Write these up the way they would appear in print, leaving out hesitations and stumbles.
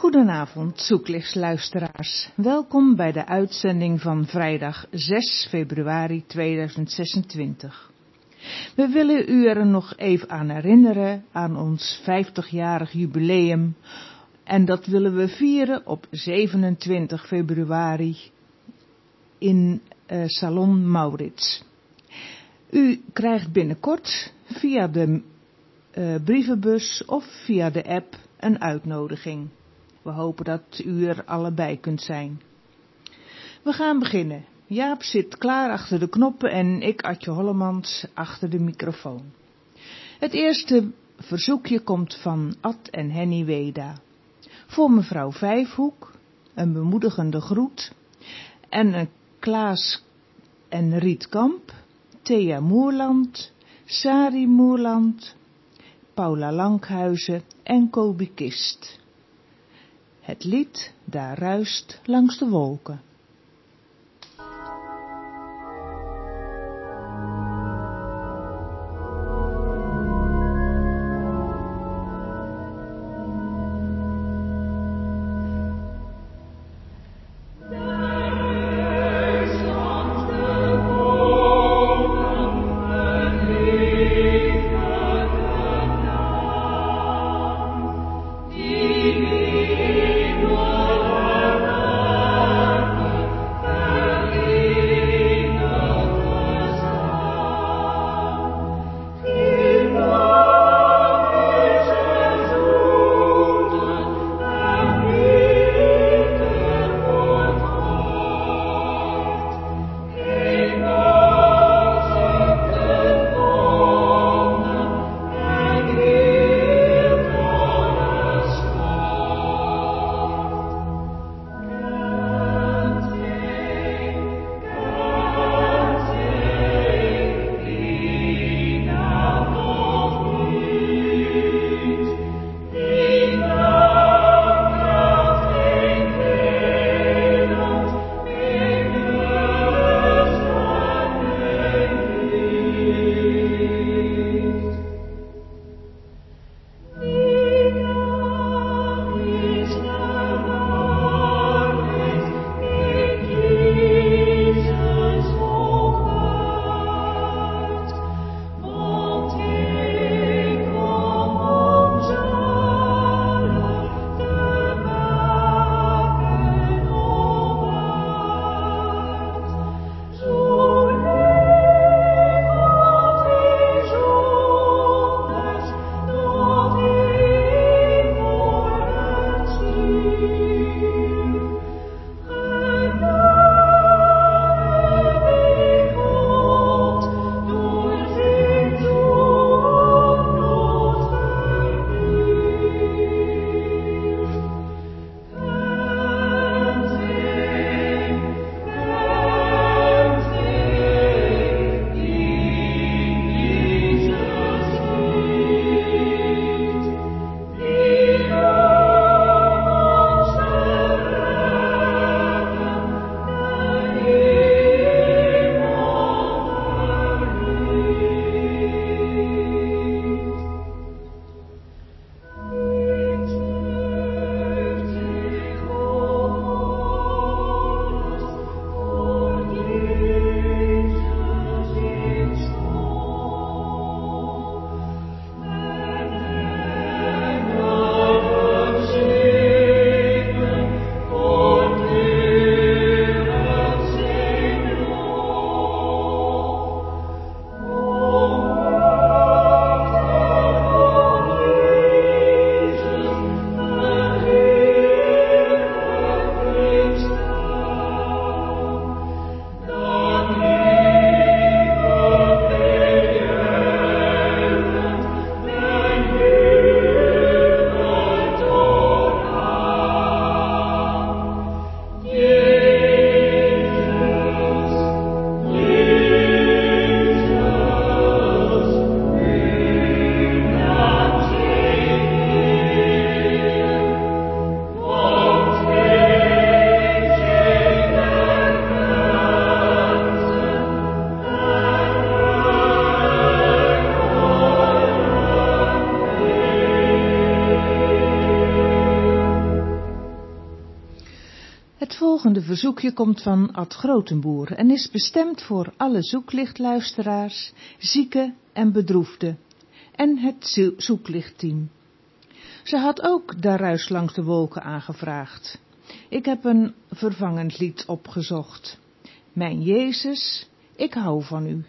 Goedenavond, zoeklichtsluisteraars. Welkom bij de uitzending van vrijdag 6 februari 2026. We willen u er nog even aan herinneren aan ons 50-jarig jubileum. En dat willen we vieren op 27 februari in Salon Maurits. U krijgt binnenkort via de brievenbus of via de app een uitnodiging. We hopen dat u er allebei kunt zijn. We gaan beginnen. Jaap zit klaar achter de knoppen en ik, Adje Hollemans, achter de microfoon. Het eerste verzoekje komt van Ad en Henny Weda. Voor mevrouw Vijfhoek, een bemoedigende groet. En een Klaas en Riet Kamp, Thea Moerland, Sari Moerland, Paula Lankhuizen en Kobi Kist. Het lied Daar ruist langs de wolken. Die volgende verzoekje komt van Ad Grotenboer en is bestemd voor alle zoeklichtluisteraars, zieken en bedroefden en het zoeklichtteam. Ze had ook Daar ruis langs de wolken aangevraagd. Ik heb een vervangend lied opgezocht. Mijn Jezus, ik hou van u.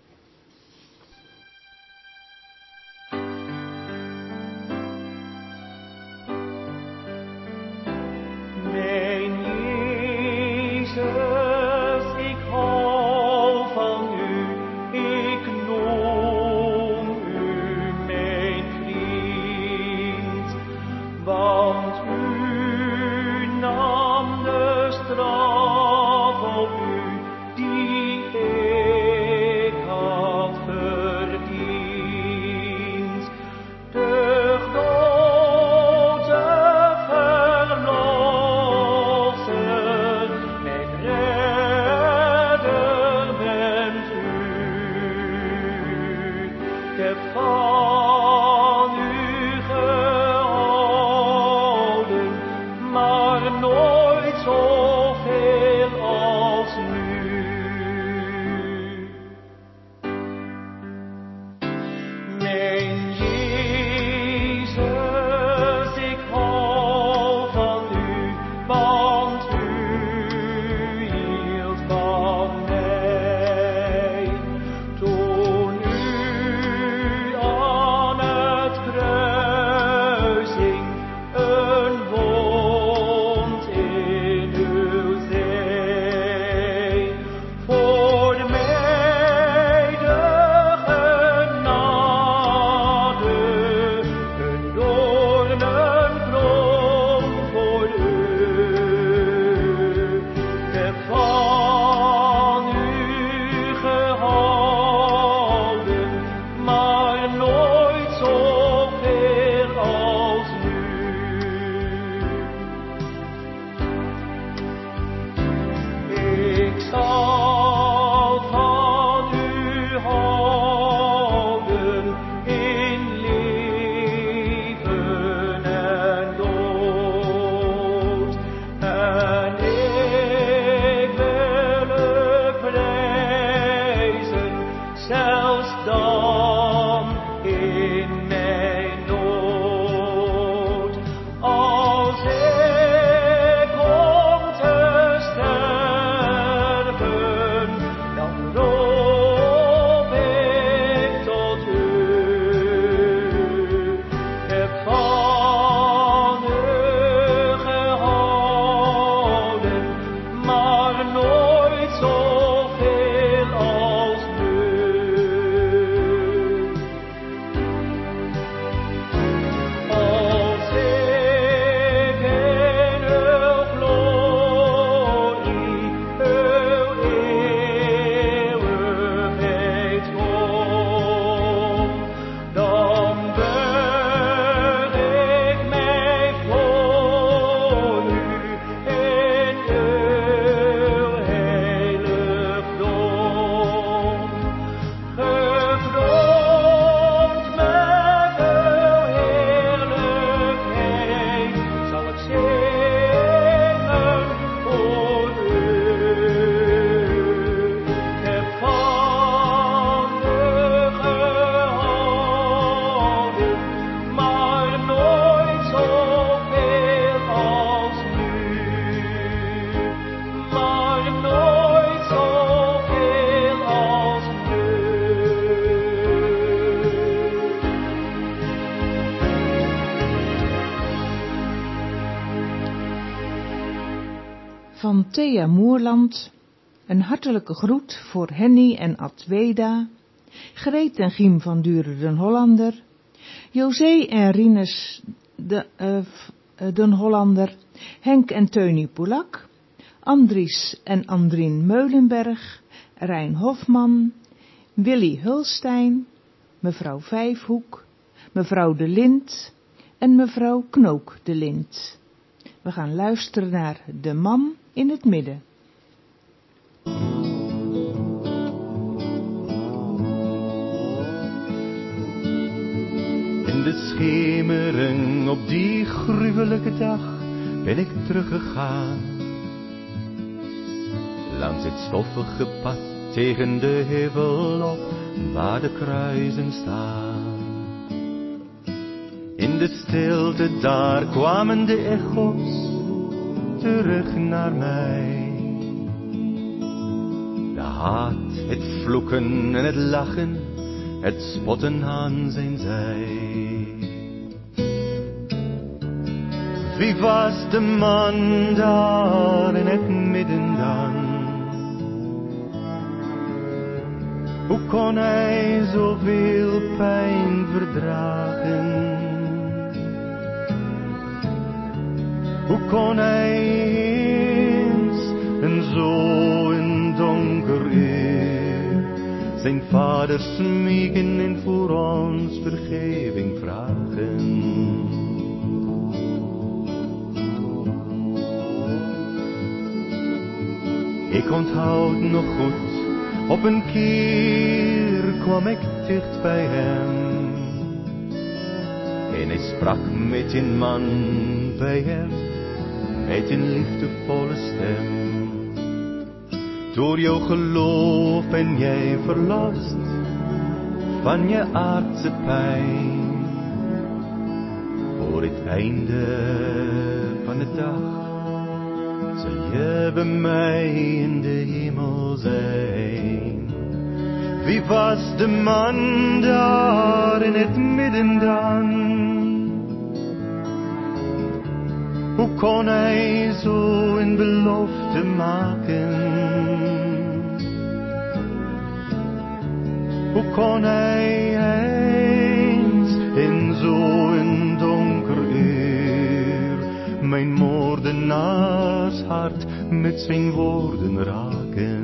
Van Thea Moerland, een hartelijke groet voor Henny en Adweda, Greet en Giem van Duren den Hollander, José en Rinus den Hollander, Henk en Teunie Poulak, Andries en Andrien Meulenberg, Rijn Hofman, Willy Hulstein, mevrouw Vijfhoek, mevrouw De Lint en mevrouw Knook De Lint. We gaan luisteren naar De Man in het Midden. In de schemering op die gruwelijke dag ben ik teruggegaan langs het stoffige pad tegen de heuvel op, waar de kruisen staan. In de stilte daar kwamen de echo's terug naar mij. De haat, het vloeken en het lachen, het spotten aan zijn zij. Wie was de man daar in het midden dan? Hoe kon hij zoveel pijn verdragen? Hoe kon hij eens en zo in donker uur zijn vader smeken en voor ons vergeving vragen? Ik onthoud nog goed, op een keer kwam ik dicht bij hem. En hij sprak met een man bij hem, met een liefdevolle stem. Door jouw geloof ben jij verlost van je aardse pijn. Voor het einde van de dag zal je bij mij in de hemel zijn. Wie was de man daar in het midden dan? Hoe kon hij zo een belofte maken? Hoe kon hij eens in zo'n donker uur mijn moordenaars hart met zijn woorden raken?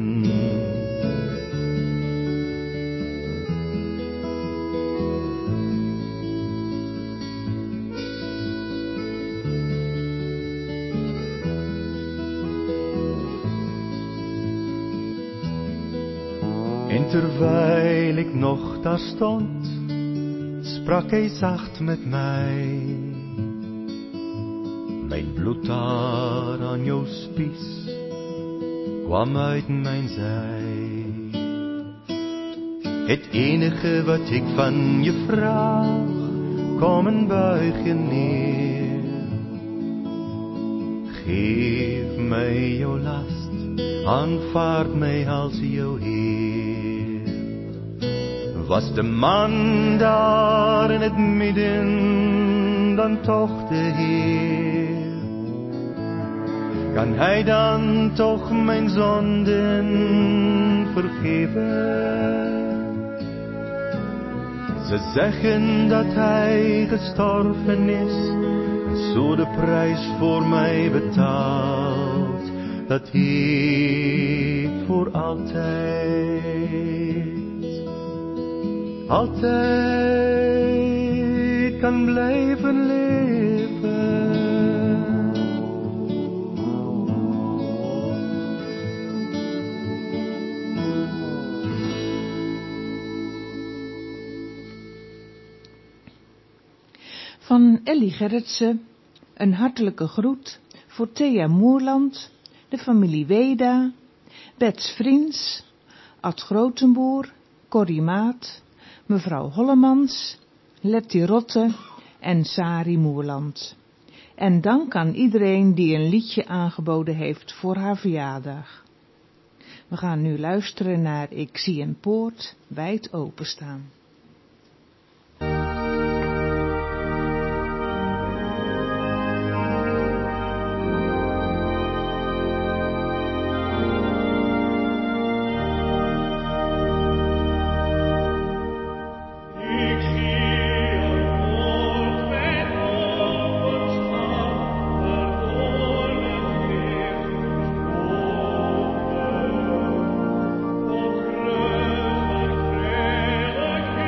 En terwijl ik nog daar stond, sprak hij zacht met mij. Mijn bloed daar aan jouw spies kwam uit mijn zij. Het enige wat ik van je vraag, kom en buig je neer. Geef mij jouw last, aanvaard mij als jouw Heer. Was de man daar in het midden dan toch de Heer? Kan hij dan toch mijn zonden vergeven? Ze zeggen dat hij gestorven is, en zo de prijs voor mij betaald, dat ik voor altijd kan blijven leven. Van Ellie Gerritsen, een hartelijke groet voor Thea Moerland, de familie Weda, Bets Vriends, Ad Grotenboer, Corrie Maat, mevrouw Hollemans, Letty Rotte en Sari Moerland. En dank aan iedereen die een liedje aangeboden heeft voor haar verjaardag. We gaan nu luisteren naar Ik zie een poort wijd openstaan. Like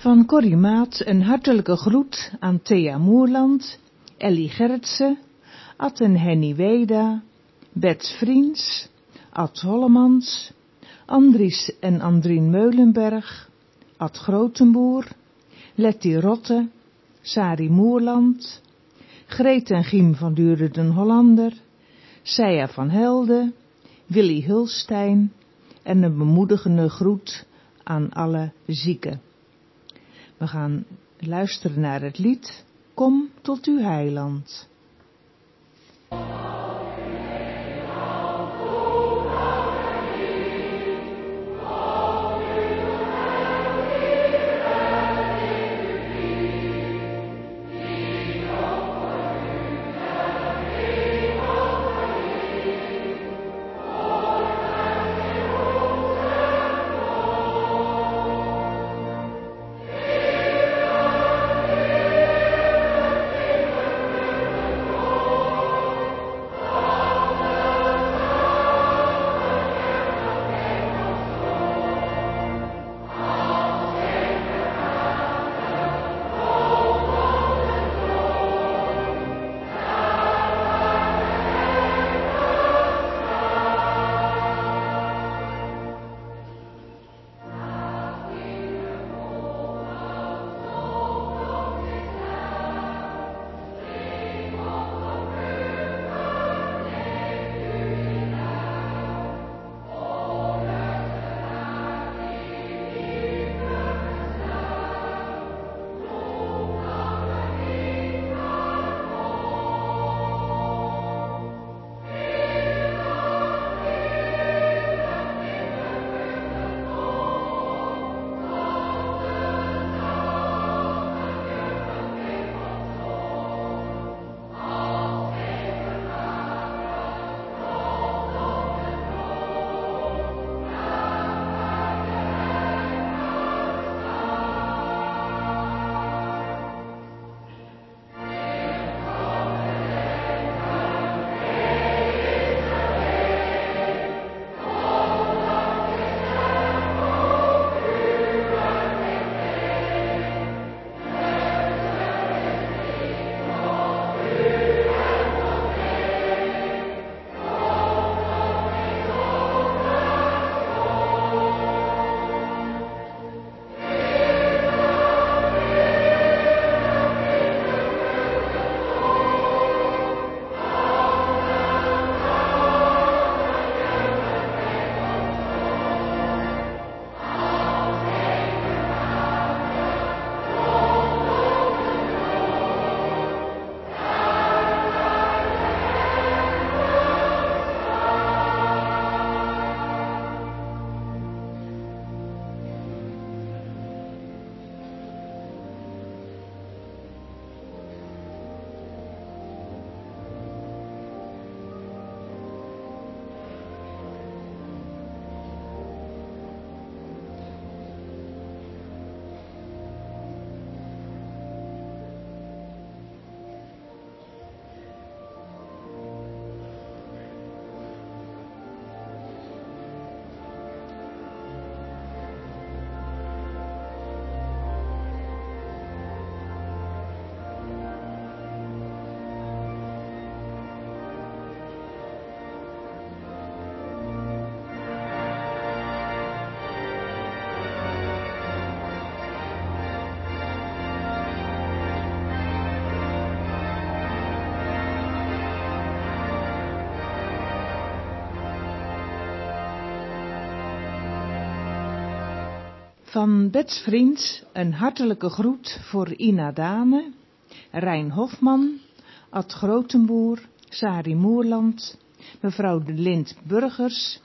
Van Corrie Maat een hartelijke groet aan Thea Moerland, Ellie Gertsen, Ad en Henny Weda, Bets Vriends, Ad Hollemans, Andries en Andrien Meulenberg, Ad Grotenboer, Letty Rotte, Sari Moerland, Greet en Giem van Dure den Hollander, Seija van Helden, Willy Hulstein en een bemoedigende groet aan alle zieken. We gaan luisteren naar het lied Kom tot uw heiland. Van Bets Vriends een hartelijke groet voor Ina Dane, Rijn Hofman, Ad Grotenboer, Sari Moerland, mevrouw de Lind Burgers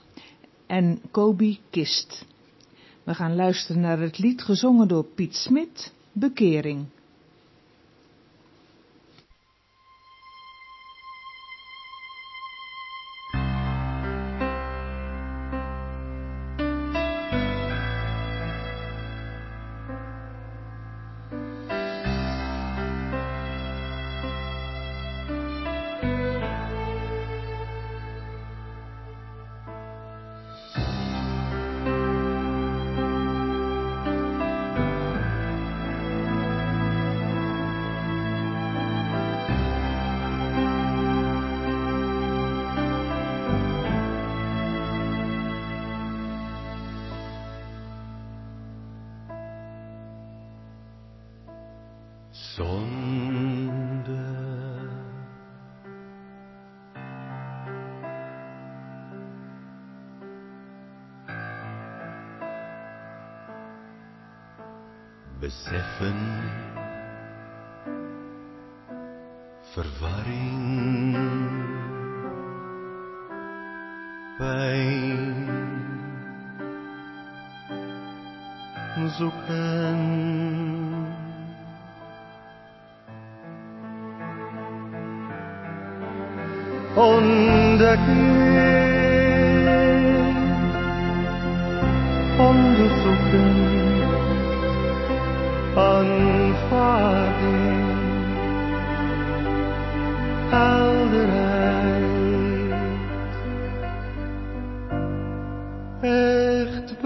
en Kobi Kist. We gaan luisteren naar het lied gezongen door Piet Smit, Bekering. zonde. Beseffen, verwarring, pijn, zoeken, ontdekking, onderzoeken, aanvaarding, helderheid, echt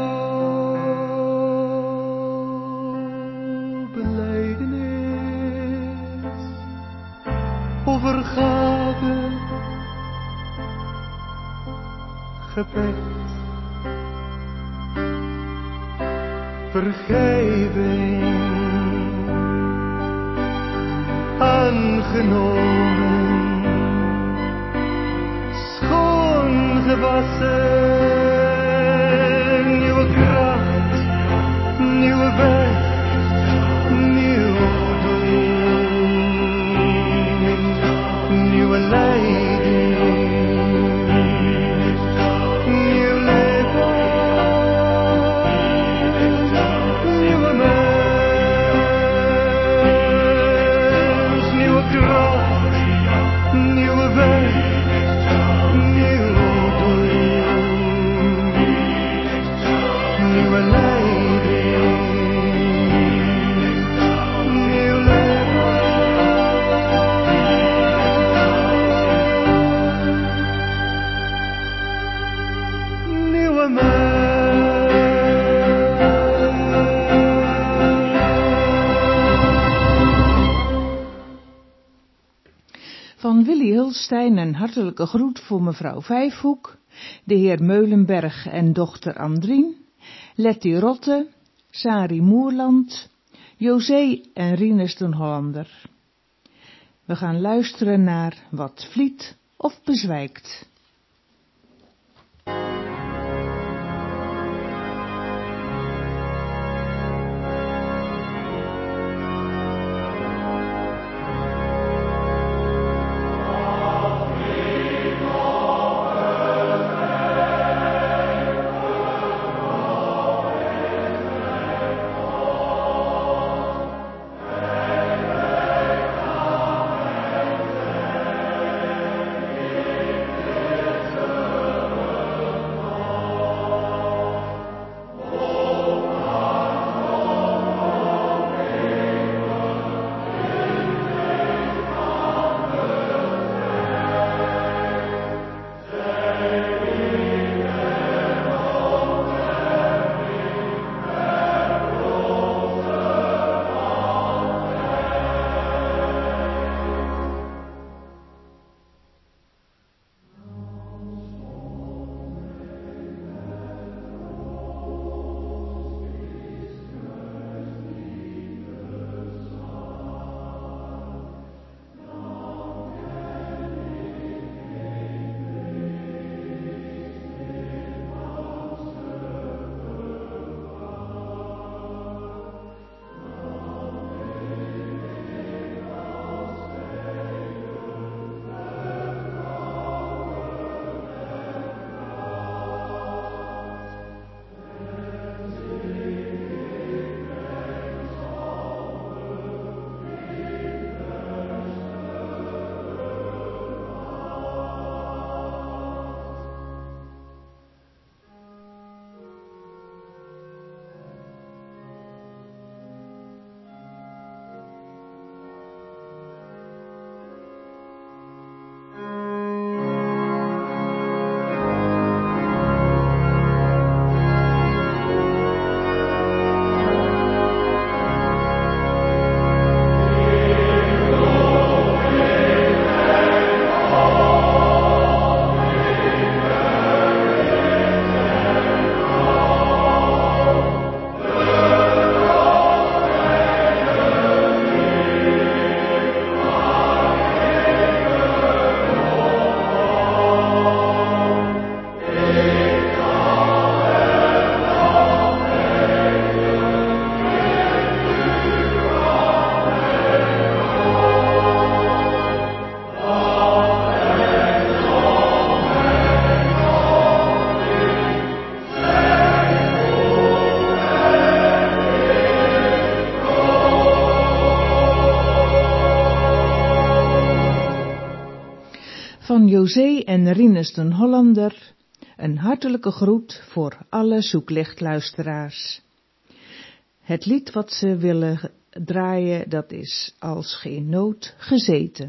berouw, belijdenis, overgave, gebed, vergeving, aangenomen, schoon gewassen, nieuwe kracht, nieuwe weg, nieuw doel, nieuwe leiding, nieuw leven, nieuwe mens, nieuwe kracht, nieuwe weg, nieuw doel, nieuwe leiding, nieuw leven, nieuwe mens. Van Willy Hulstein een hartelijke groet voor mevrouw Vijfhoek, de heer Meulenberg en dochter Andrien, Letty Rotte, Sari Moerland, José en Rinus den Hollander. We gaan luisteren naar Wat vliet of bezwijkt. van José en Rinus den Hollander, een hartelijke groet voor alle zoeklichtluisteraars. Het lied wat ze willen draaien, dat is Als geen nood gezeten.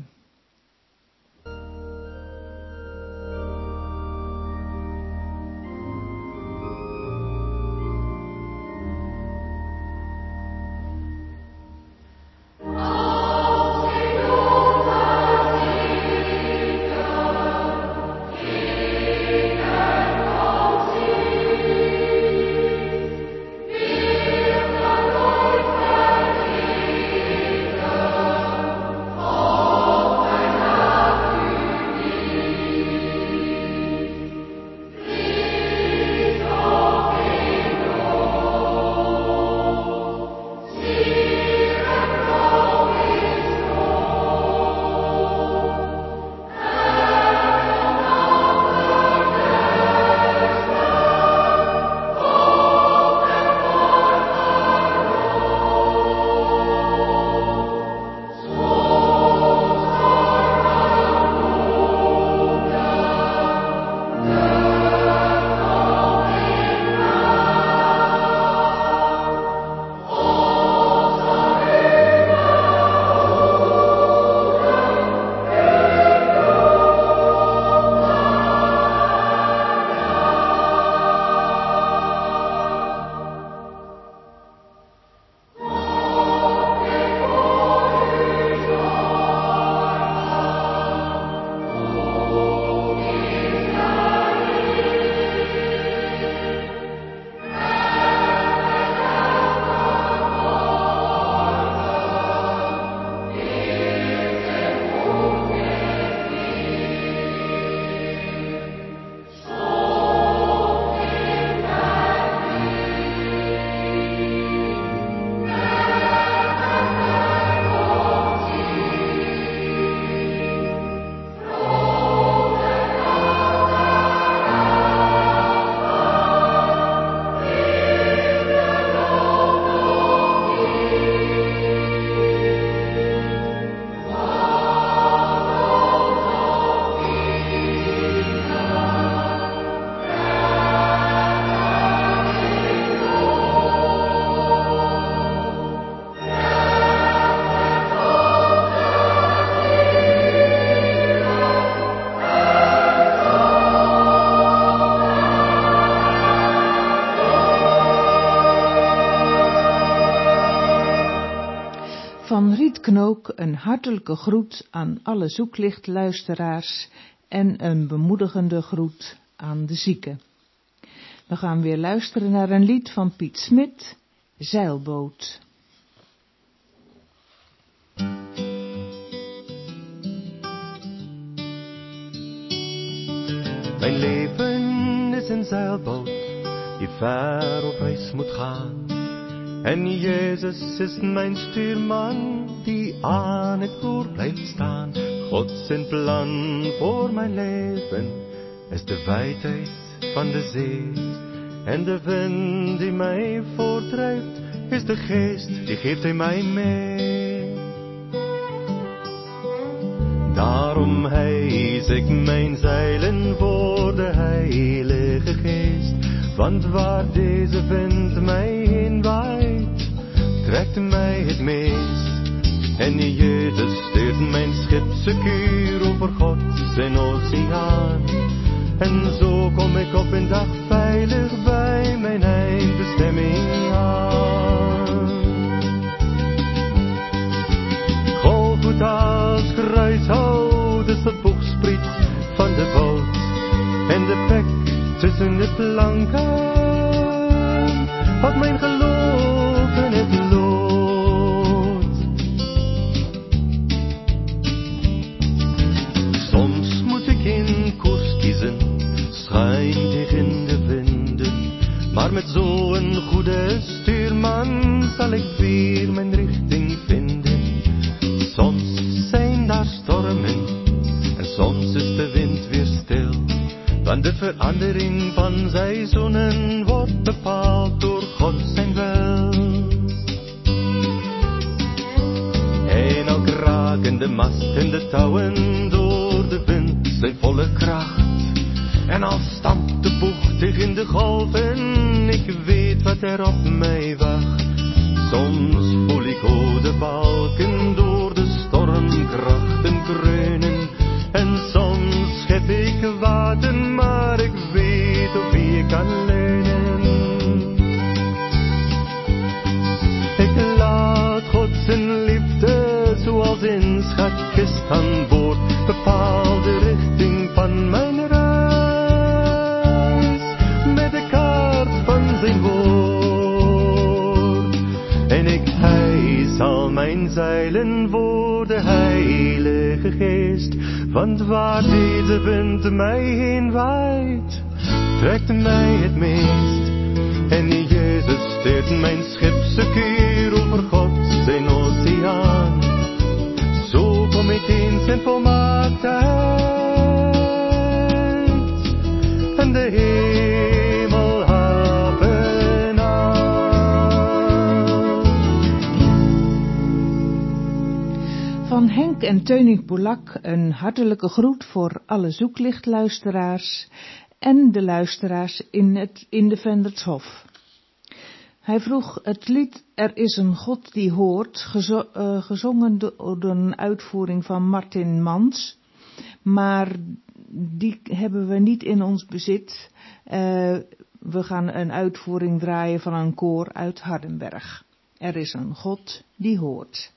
Van Riet Knook een hartelijke groet aan alle zoeklichtluisteraars en een bemoedigende groet aan de zieken. We gaan weer luisteren naar een lied van Piet Smit, Zeilboot. Mijn leven is een zeilboot die ver op reis moet gaan. En Jezus is mijn stuurman die aan het roer blijft staan. God zijn plan voor mijn leven is de wijdheid van de zee. En de wind die mij voortdrijft is de geest, die geeft hij mij mee. Daarom hijs ik mijn zeilen voor de Heilige Geest. Want waar deze wind mij heen waait, trekt mij het meest. En Jezus stuurt mijn schip secuur over God zijn oceaan. En zo kom ik op een dag veilig bij mijn eindbestemming aan. Golgotha's kruishout is het boegspriet van de boot. En de pek tussen de planken had mijn geloof in het lood. Soms moet ik in koers kiezen, schuin tegen de winden. Maar met zo'n goede stuurman zal ik weer mijn richting vinden. Soms zijn daar stormen en soms is de wind weer stil. Want de verandering van seizoenen wordt bepaald door God zijn wil. En al kraken de mast en de touwen door de wind zijn er op mij wacht. Soms voel ik hoe de balken door de stormkrachten kreunen. En soms heb ik water, maar ik weet op wie ik kan leunen. Ik laat God zijn liefde zoals in schatkist aan boord, bepaal de richting van mijn reis met de kaart van zijn woord. En hij zal mijn zeilen voor de Heilige Geest, want waar deze wind mij heen waait, trekt mij het meest. En Jezus steert mijn schip secuur over God zijn oceaan. Zo kom ik eens in volmaaktheid en de hemelhaven aan. Van Henk en Teuning Polak een hartelijke groet voor alle zoeklichtluisteraars en de luisteraars in de Vendertshof. Hij vroeg het lied Er is een God die hoort, gezongen door een uitvoering van Martin Mans, maar die hebben we niet in ons bezit. We gaan een uitvoering draaien van een koor uit Hardenberg. Er is een God die hoort.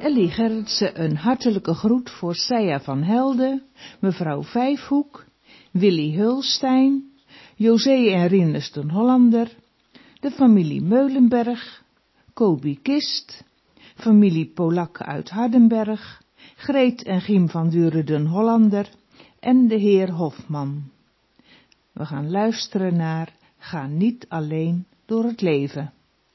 Ellie Gerritsen een hartelijke groet voor Seija van Helden, mevrouw Vijfhoek, Willy Hulstein, José en Rinus den Hollander, de familie Meulenberg, Kobi Kist, familie Polak uit Hardenberg, Greet en Giem van Duren den Hollander en de heer Hofman. We gaan luisteren naar Ga niet alleen door het leven.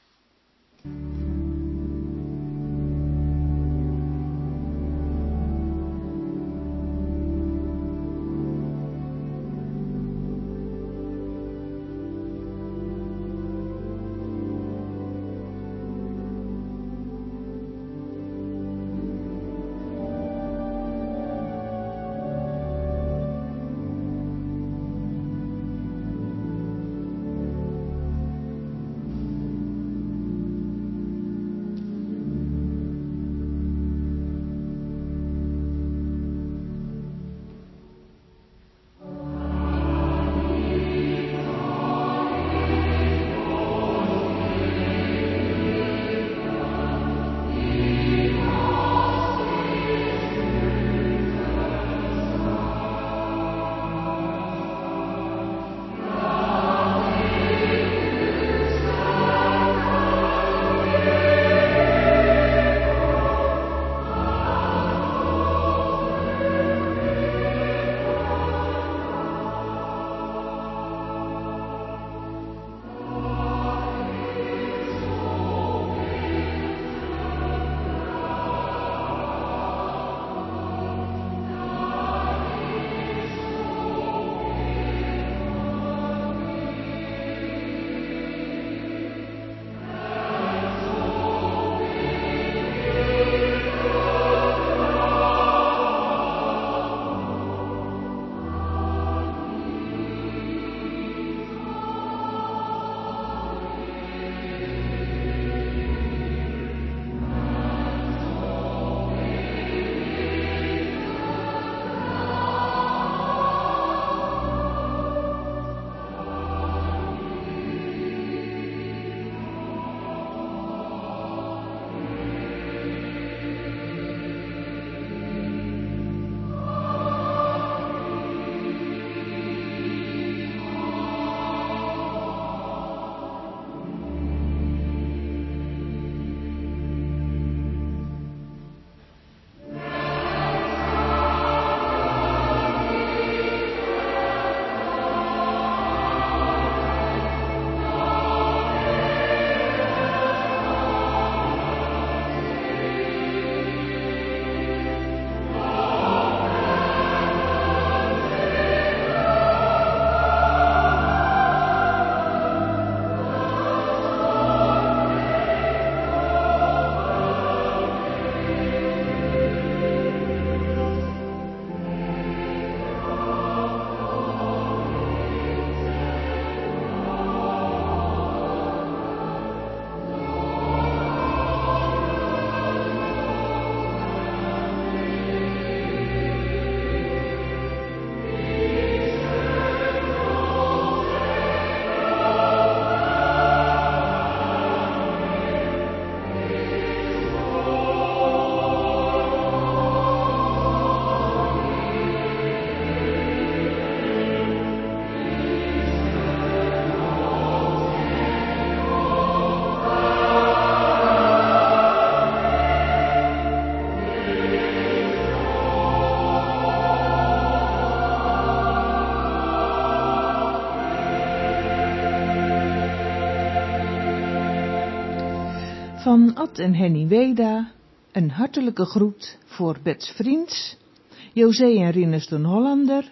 Van Ad en Henny Weda, een hartelijke groet voor Bets Vriends, José en Rinus den Hollander,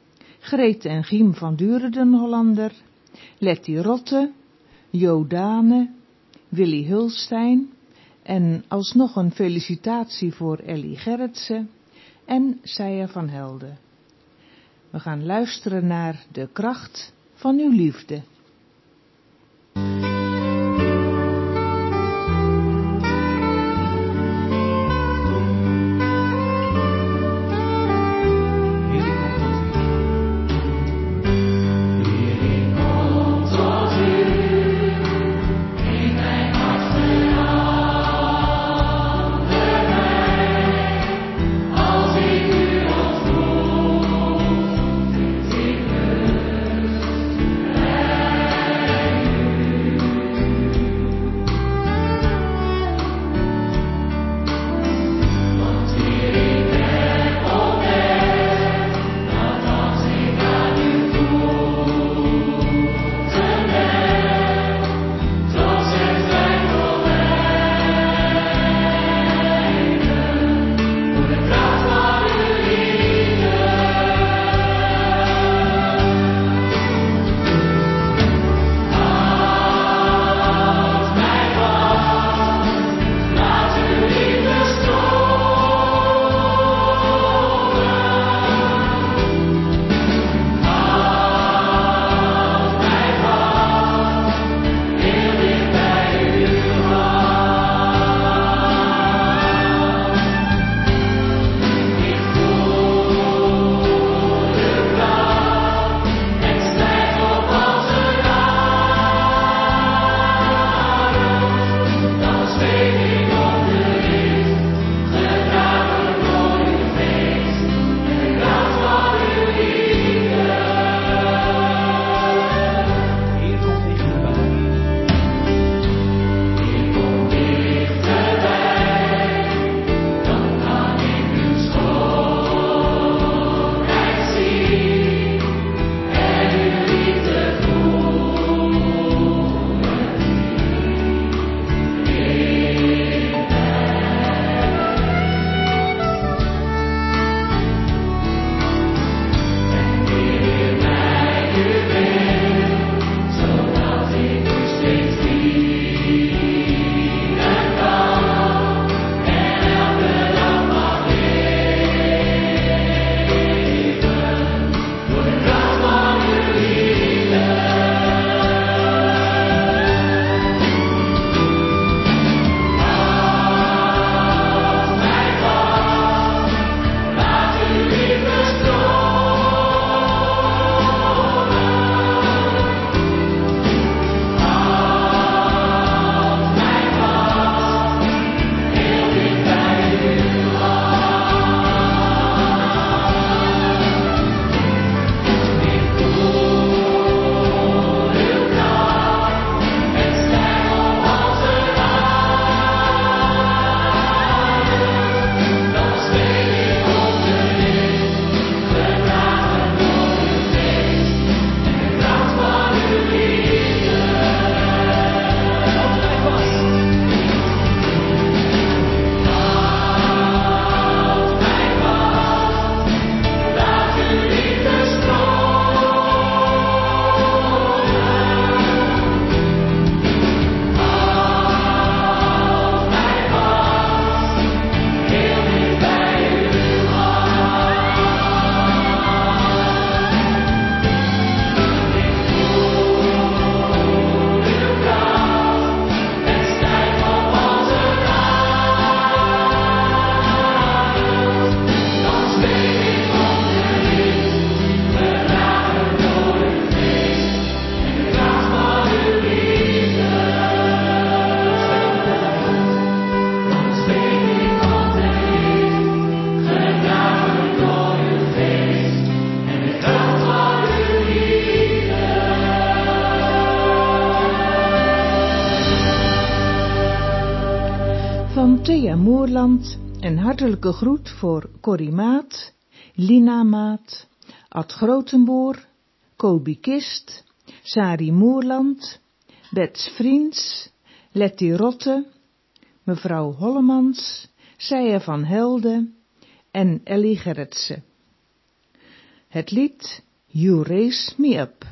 Greet en Giem van Duren den Hollander, Letty Rotte, Jo Dane, Willy Hulstein en alsnog een felicitatie voor Ellie Gerritsen en Seija van Helden. We gaan luisteren naar De kracht van uw liefde. In mijn hart verandert mij. Lia Moerland, een hartelijke groet voor Corrie Maat, Lina Maat, Ad Grotenboer, Kobi Kist, Sari Moerland, Bets Vriends, Letty Rotte, mevrouw Hollemans, Seije van Helden en Ellie Gerritsen. Het lied You Raise Me Up.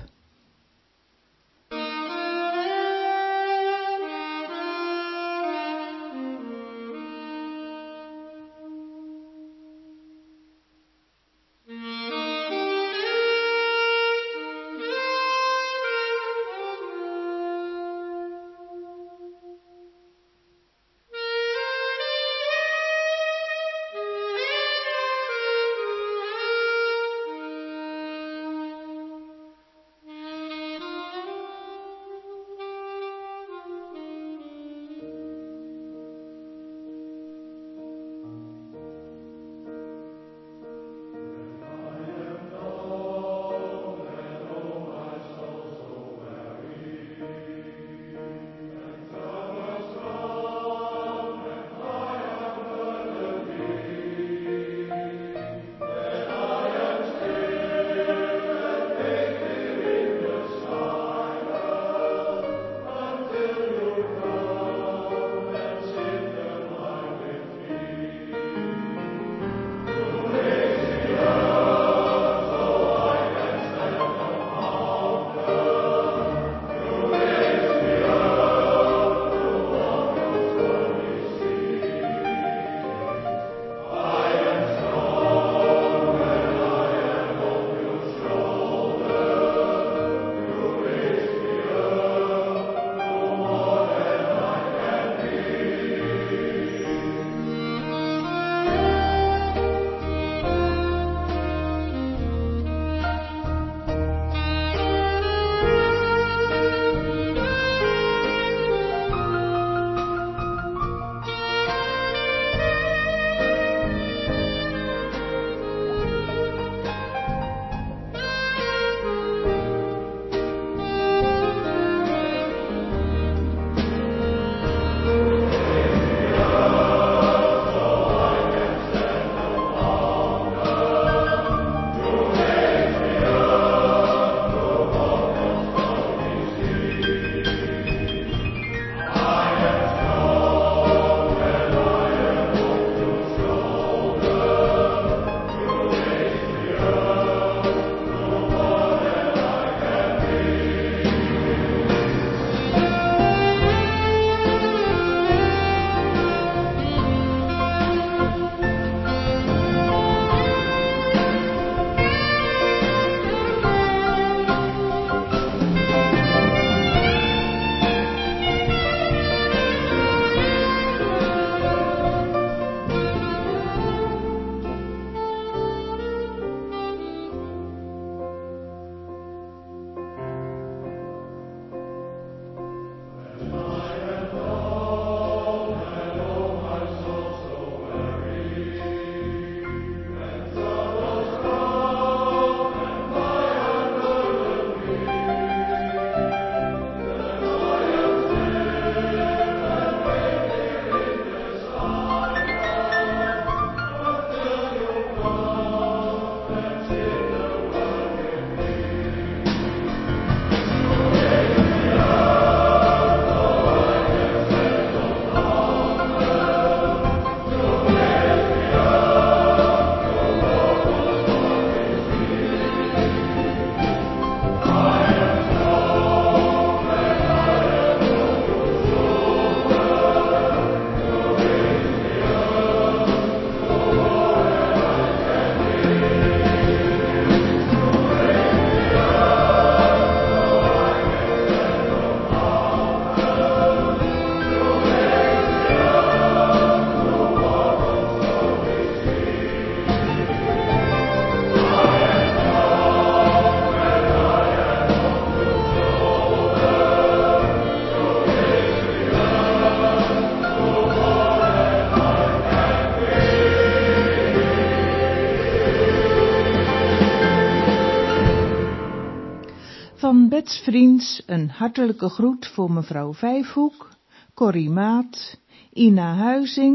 Van Bets Vriends een hartelijke groet voor mevrouw Vijfhoek, Corrie Maat, Ina Huizing,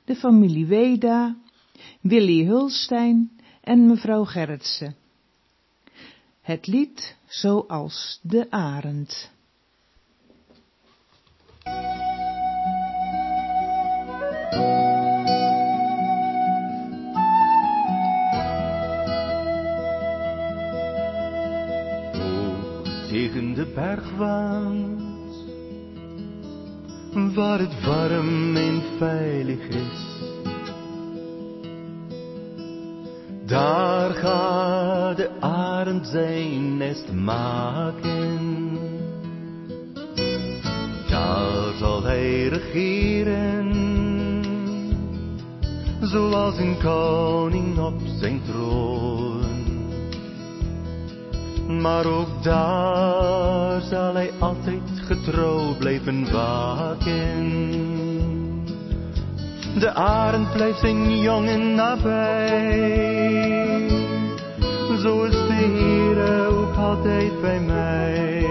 de familie Weda, Willy Hulstein en mevrouw Gerritsen. Het lied Zoals de arend. Tegen de bergwand, waar het warm en veilig is, daar gaat de arend zijn nest maken. Daar zal hij regeren, zoals een koning op zijn troon. Maar ook daar zal hij altijd getrouw blijven waken. De arend blijft zijn jongen nabij, zo is de Heere ook altijd bij mij.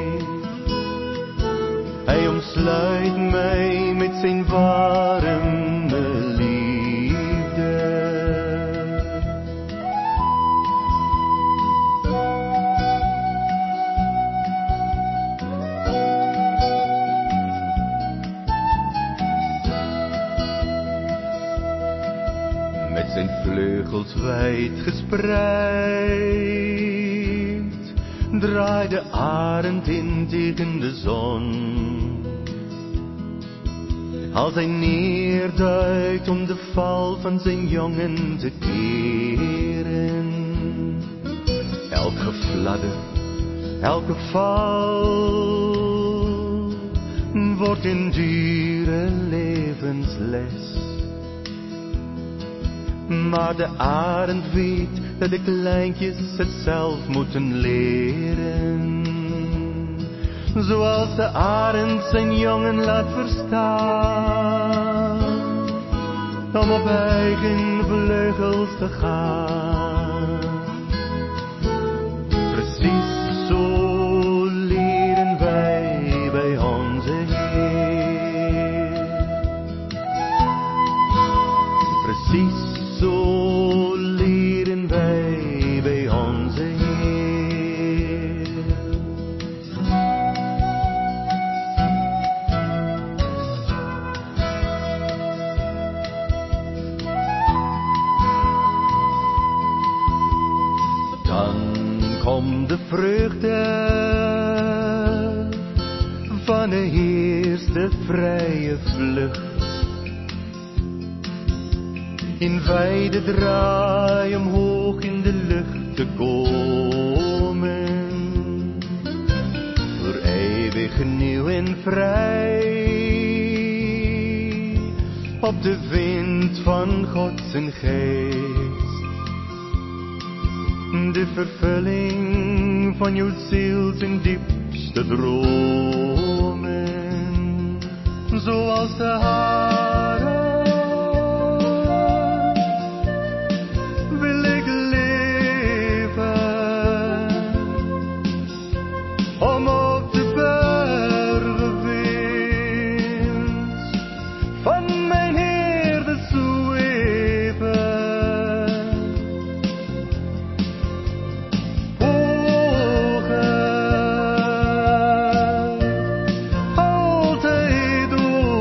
Hij omsluit mij met zijn warme liefde. Met zijn vleugels wijd gespreid, draait de arend in tegen de zon. Als hij neerduikt om de val van zijn jongen te keren. Elk gefladder, elke val wordt een dure levensles. Maar de arend weet dat de kleintjes het zelf moeten leren. Zoals de arend zijn jongen laat verstaan, om op eigen vleugels te gaan. Precies zo leren wij bij onze Heer. Precies zo leren wij bij onze Heer. Dan komt de vreugde van de eerste vrije vlucht. In wijde draai omhoog in de lucht te komen. Voor eeuwig nieuw en vrij. Op de wind van God zijn geest. De vervulling van jouw ziel zijn diepste dromen. Zoals de haren om op de bergen winds van mijn Heer te zweven. Hoger, altijd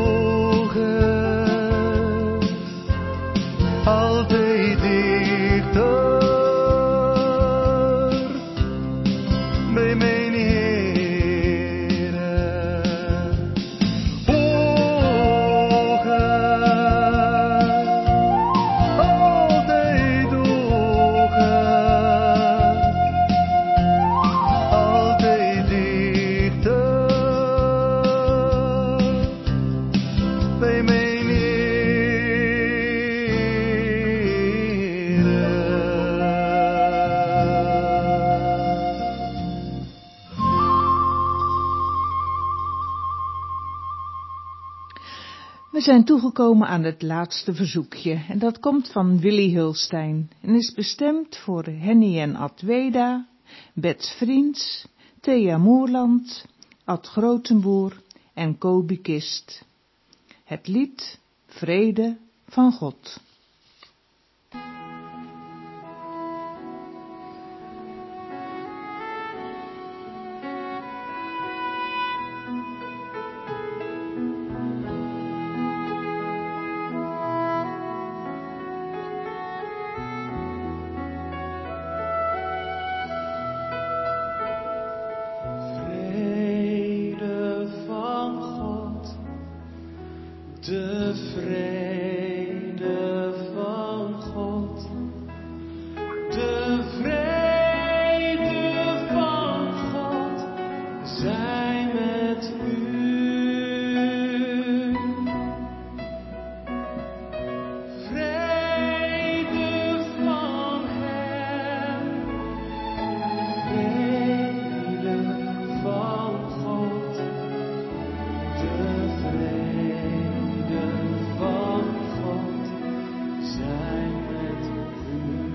hoger, altijd dichter bij mijn Heer. We zijn toegekomen aan het laatste verzoekje en dat komt van Willy Hulstein en is bestemd voor Henny en Ad Weda, Bets Vriends, Thea Moerland, Ad Grotenboer en Kobi Kist. Het lied Vrede van God. De vrede van God, de vrede van God, zij met u. Vrede van Hem, vrede van God, de vrede van God, zij met u.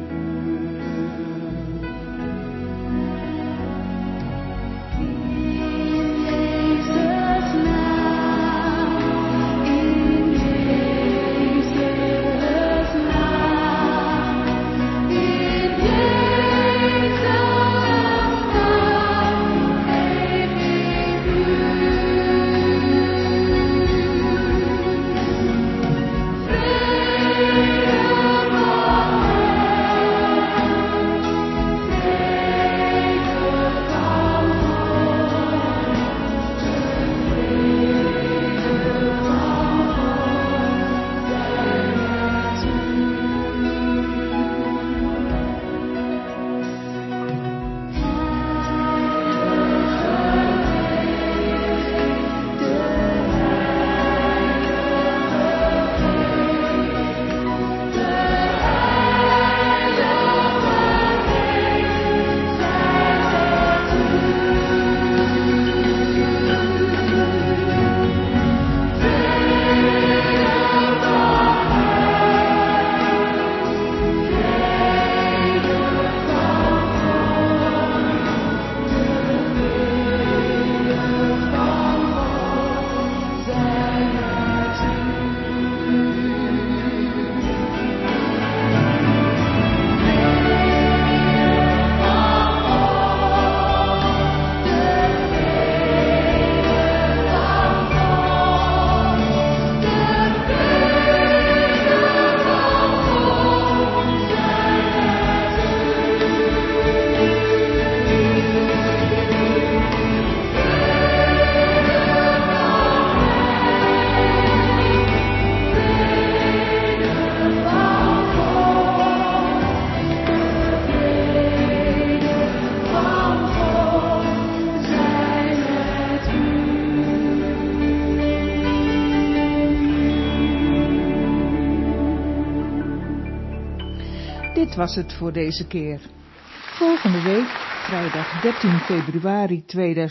Dit was het voor deze keer. Volgende week, vrijdag 13 februari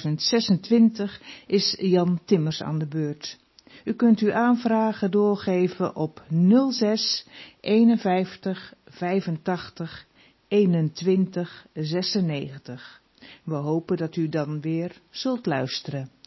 2026, is Jan Timmers aan de beurt. U kunt uw aanvragen doorgeven op 06 51 85 21 96. We hopen dat u dan weer zult luisteren.